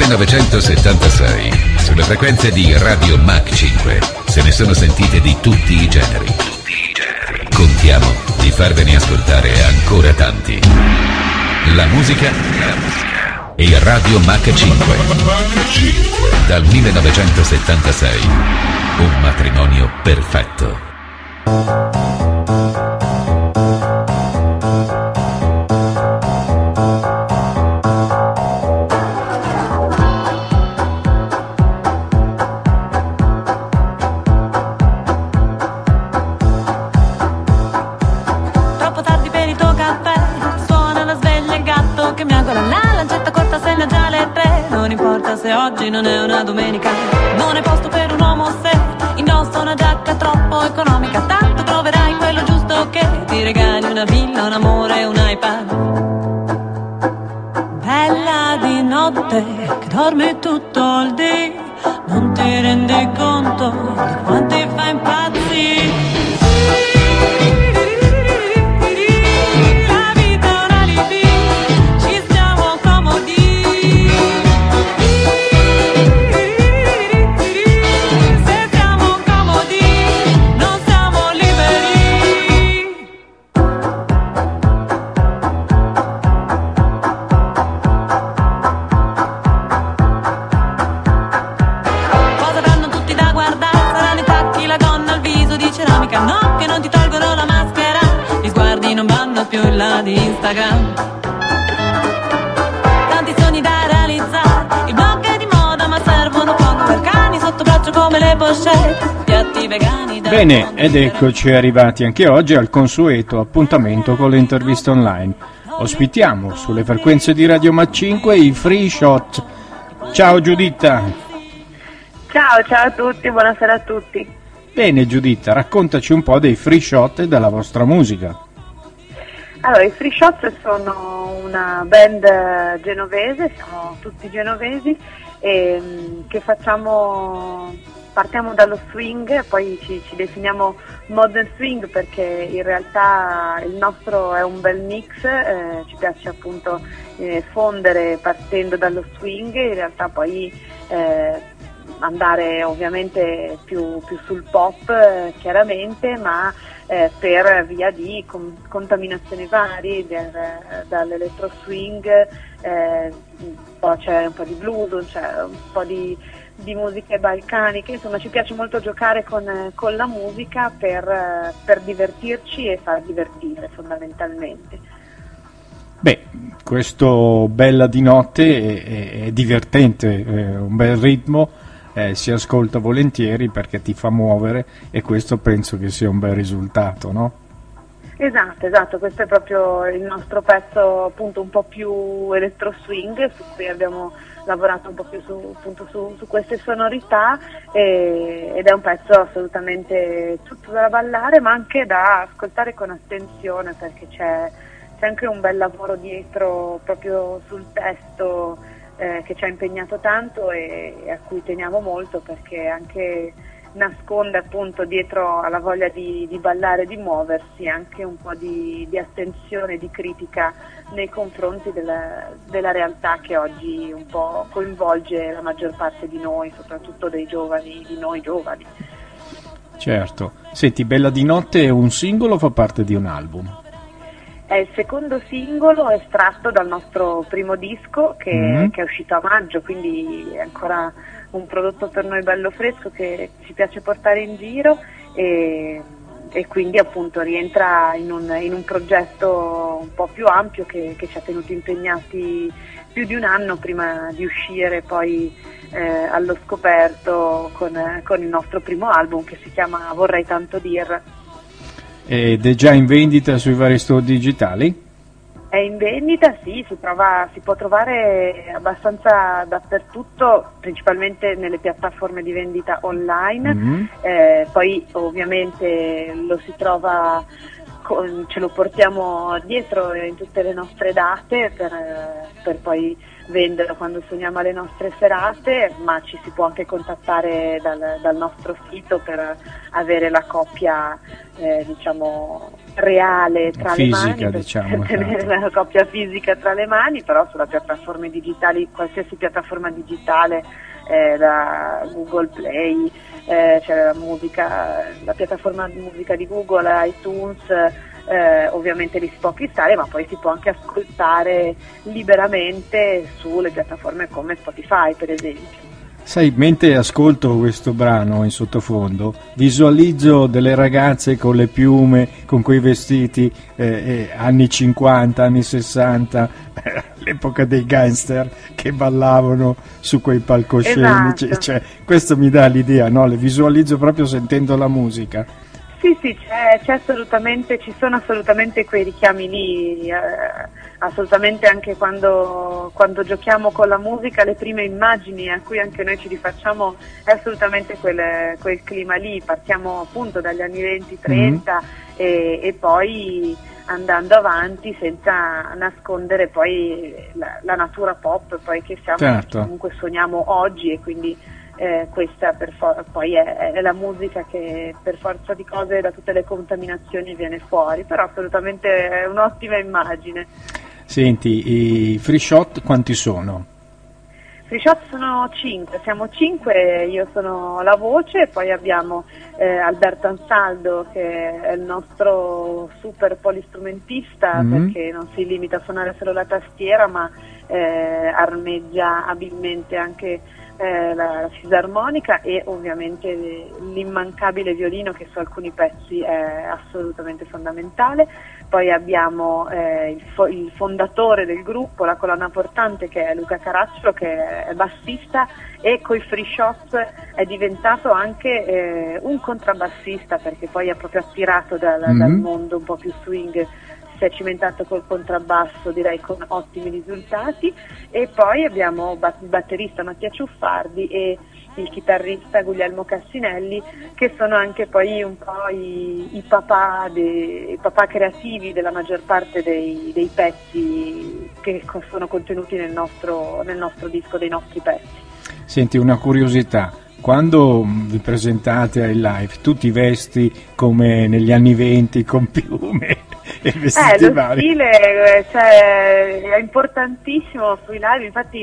1976, sulle frequenze di Radio Mach 5, se ne sono sentite di tutti i generi. Contiamo di farvene ascoltare ancora tanti. La musica e Radio Mach 5. Dal 1976, un matrimonio perfetto. Se oggi non è una domenica, non è posto per un uomo se indossa una giacca troppo economica. Tanto troverai quello giusto che ti regali una villa, un amore, un iPad. Bella di notte che dormi tutto il dì, non ti rendi conto di quanti fa impazzire. Di Instagram, tanti sogni da realizzare, il blog è di moda ma servono poco per cani sotto braccio come le pochette, piatti vegani. Bene, ed eccoci arrivati anche oggi al consueto appuntamento con le interviste online. Ospitiamo sulle frequenze di Radio Mach 5 i Free Shot. Ciao Giuditta. Ciao a tutti, buonasera a tutti. Bene Giuditta, raccontaci un po' dei Free Shot e della vostra musica. Allora, i Free Shots sono una band genovese, siamo tutti genovesi, che partiamo dallo swing, poi ci definiamo modern swing perché in realtà il nostro è un bel mix, ci piace appunto fondere partendo dallo swing, in realtà poi andare ovviamente più sul pop chiaramente, ma per via di contaminazioni varie, dall'electro swing, poi c'è un po' di blues, c'è un po' di musiche balcaniche, insomma ci piace molto giocare con la musica per divertirci e far divertire fondamentalmente. Beh, questo Bella di notte è divertente, un bel ritmo. Si ascolta volentieri perché ti fa muovere e questo penso che sia un bel risultato, no? Esatto, questo è proprio il nostro pezzo appunto un po' più electro swing, su cui abbiamo lavorato un po' più su queste sonorità, ed è un pezzo assolutamente tutto da ballare ma anche da ascoltare con attenzione perché c'è anche un bel lavoro dietro proprio sul testo, che ci ha impegnato tanto e a cui teniamo molto perché anche nasconde appunto dietro alla voglia di ballare, di muoversi, anche un po' di attenzione, di critica nei confronti della realtà che oggi un po' coinvolge la maggior parte di noi, soprattutto dei giovani, di noi giovani. Certo. Senti, Bella di notte è un singolo o fa parte di un album? È il secondo singolo estratto dal nostro primo disco che è uscito a maggio, quindi è ancora un prodotto per noi bello fresco che ci piace portare in giro e quindi appunto rientra in un progetto un po' più ampio che ci ha tenuti impegnati più di un anno prima di uscire poi allo scoperto con il nostro primo album che si chiama Vorrei tanto dir. Ed è già in vendita sui vari store digitali? È in vendita, sì, si può trovare abbastanza dappertutto, principalmente nelle piattaforme di vendita online, poi ovviamente lo si trova, ce lo portiamo dietro in tutte le nostre date per poi venderlo quando suoniamo alle nostre serate, ma ci si può anche contattare dal nostro sito per avere la copia reale tra fisica, le mani, diciamo, tenere la coppia fisica tra le mani, però sulla piattaforme digitali, qualsiasi piattaforma digitale, da Google Play, c'è la piattaforma di musica di Google, iTunes, ovviamente li si può acquistare, ma poi si può anche ascoltare liberamente sulle piattaforme come Spotify, per esempio. Sai, mentre ascolto questo brano in sottofondo, visualizzo delle ragazze con le piume, con quei vestiti anni 50, anni 60, l'epoca dei gangster, che ballavano su quei palcoscenici. Esatto. Cioè, questo mi dà l'idea, no? Le visualizzo proprio sentendo la musica. Sì, c'è assolutamente, ci sono assolutamente quei richiami lì, assolutamente anche quando giochiamo con la musica, le prime immagini a cui anche noi ci rifacciamo è assolutamente quel clima lì. Partiamo appunto dagli anni 20-30 e poi andando avanti senza nascondere poi la natura pop poi che siamo, certo. Comunque suoniamo oggi, e quindi questa poi è la musica che per forza di cose da tutte le contaminazioni viene fuori, però assolutamente è un'ottima immagine. Senti, i free shot quanti sono? Free shot sono 5, siamo 5, io sono la voce, poi abbiamo Alberto Ansaldo che è il nostro super polistrumentista, perché non si limita a suonare solo la tastiera, ma armeggia abilmente anche la fisarmonica e ovviamente l'immancabile violino, che su alcuni pezzi è assolutamente fondamentale. Poi abbiamo il fondatore del gruppo, la colonna portante, che è Luca Caracciolo, che è bassista, e coi free shot è diventato anche un contrabbassista, perché poi è proprio attirato dal mondo un po' più swing, si è cimentato col contrabbasso, direi con ottimi risultati. E poi abbiamo il batterista Mattia Ciuffardi e il chitarrista Guglielmo Cassinelli, che sono anche poi un po' i papà creativi della maggior parte dei pezzi che sono contenuti nel nostro disco, dei nostri pezzi. Senti, una curiosità, quando vi presentate ai live tu ti vesti come negli anni 20 con piume e vestiti lo vari? Stile è importantissimo sui live, infatti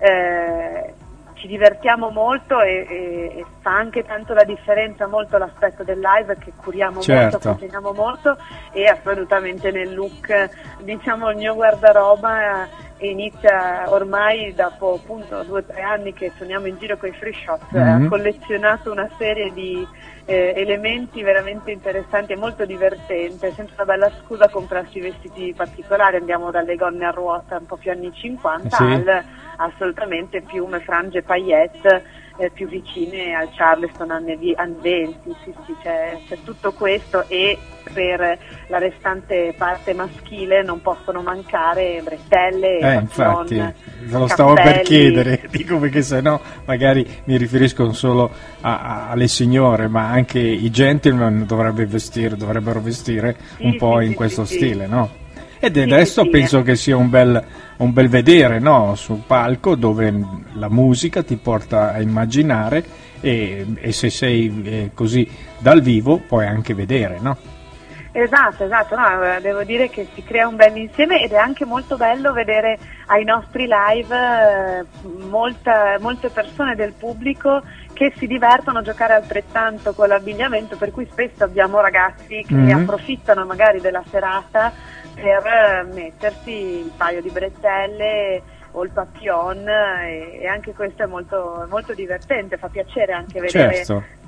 ci divertiamo molto e fa anche tanto la differenza, molto l'aspetto del live, che curiamo certo. molto, cuciniamo molto, e assolutamente nel look, diciamo, il mio guardaroba inizia ormai dopo appunto 2 o 3 anni che suoniamo in giro con i free shot, ha collezionato una serie di elementi veramente interessanti e molto divertente, è sempre una bella scusa comprarsi vestiti particolari, andiamo dalle gonne a ruota un po' più anni 50 al assolutamente piume, frange, paillette più vicine al Charleston anni 20, sì, c'è tutto questo, e per la restante parte maschile non possono mancare bretelle, infatti, patron, ve lo stavo per chiedere, dico, perché sennò magari mi riferisco solo alle signore, ma anche i gentleman dovrebbero vestire un po' in questo stile, no? Ed adesso penso che sia un bel vedere, no? Sul palco, dove la musica ti porta a immaginare e se sei così dal vivo puoi anche vedere, no? Esatto, no, devo dire che si crea un bel insieme, ed è anche molto bello vedere ai nostri live molte persone del pubblico che si divertono a giocare altrettanto con l'abbigliamento, per cui spesso abbiamo ragazzi che approfittano magari della serata per mettersi il paio di bretelle o il papillon, e anche questo è molto, molto divertente, fa piacere anche vedere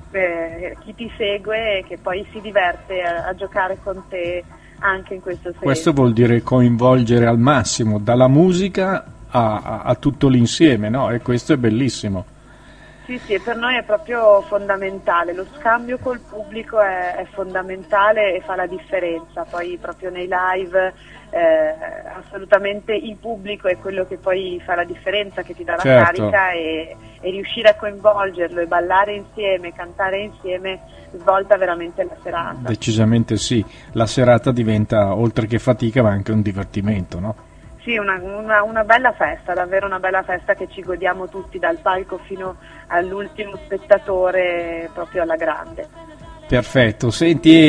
chi ti segue e che poi si diverte a giocare con te anche in questo senso. Questo vuol dire coinvolgere al massimo, dalla musica a tutto l'insieme, no? E questo è bellissimo. Sì, e per noi è proprio fondamentale, lo scambio col pubblico è fondamentale e fa la differenza, poi proprio nei live assolutamente il pubblico è quello che poi fa la differenza, che ti dà la carica, e riuscire a coinvolgerlo e ballare insieme, cantare insieme svolta veramente la serata. Decisamente sì, la serata diventa, oltre che fatica, ma anche un divertimento, no? Sì, una bella festa, davvero una bella festa che ci godiamo tutti, dal palco fino all'ultimo spettatore, proprio alla grande. Perfetto, senti,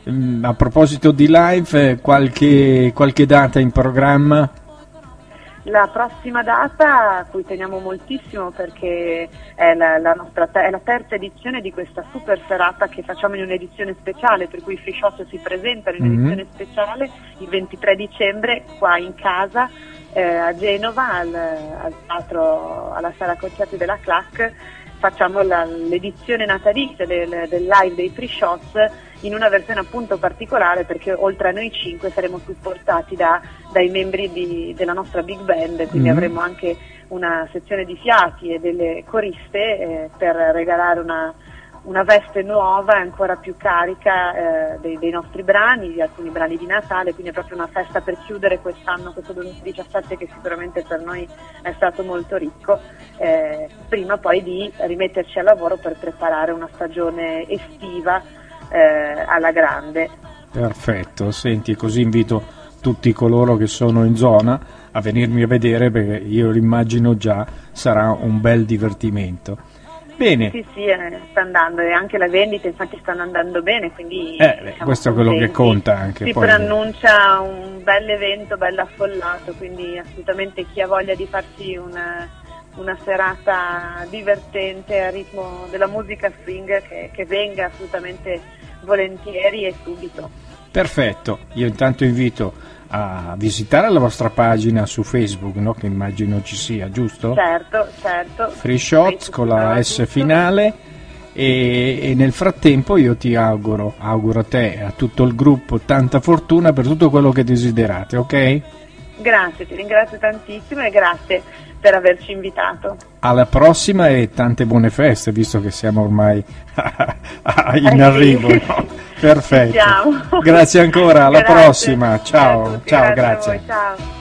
A proposito di live, qualche data in programma? La prossima data, a cui teniamo moltissimo perché è la terza edizione di questa super serata che facciamo in un'edizione speciale, per cui i Free Shot si presentano in un'edizione speciale il 23 dicembre qua in casa a Genova al teatro, alla sala concerti della CLAC. Facciamo l'edizione natalizia del live dei Free Shots in una versione appunto particolare, perché oltre a noi 5 saremo supportati dai membri della nostra big band, quindi avremo anche una sezione di fiati e delle coriste per regalare una veste nuova e ancora più carica dei nostri brani, di alcuni brani di Natale, quindi è proprio una festa per chiudere quest'anno, questo 2017, che sicuramente per noi è stato molto ricco, prima poi di rimetterci al lavoro per preparare una stagione estiva alla grande. Perfetto, senti, così invito tutti coloro che sono in zona a venirmi a vedere, perché io l'immagino già sarà un bel divertimento. Bene. Sì, sta andando, e anche le vendite infatti stanno andando bene, quindi questo è quello che conta anche. Si poi preannuncia un bel evento, bello affollato, quindi assolutamente chi ha voglia di farsi una serata divertente a ritmo della musica swing che venga assolutamente volentieri e subito. Perfetto, io intanto invito a visitare la vostra pagina su Facebook, no? Che immagino ci sia, giusto? Certo. Free Shots con la S finale, e nel frattempo io ti auguro a te e a tutto il gruppo tanta fortuna per tutto quello che desiderate, ok? Grazie, ti ringrazio tantissimo e grazie per averci invitato. Alla prossima e tante buone feste, visto che siamo ormai in arrivo, no? Perfetto. Grazie ancora, alla prossima. Ciao, grazie. Ciao.